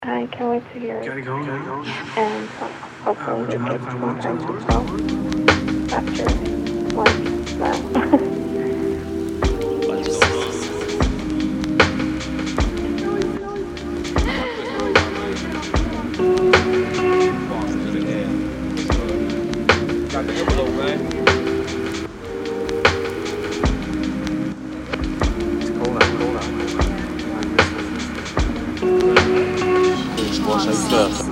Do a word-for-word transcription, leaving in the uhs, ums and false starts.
I can't wait to hear it. Gotta go, gotta go. And uh, Uh, hopefully would you it mind gets if I went sometime to tomorrow after lunch. No. It's cold out, cold out. Moi, j'aime ça.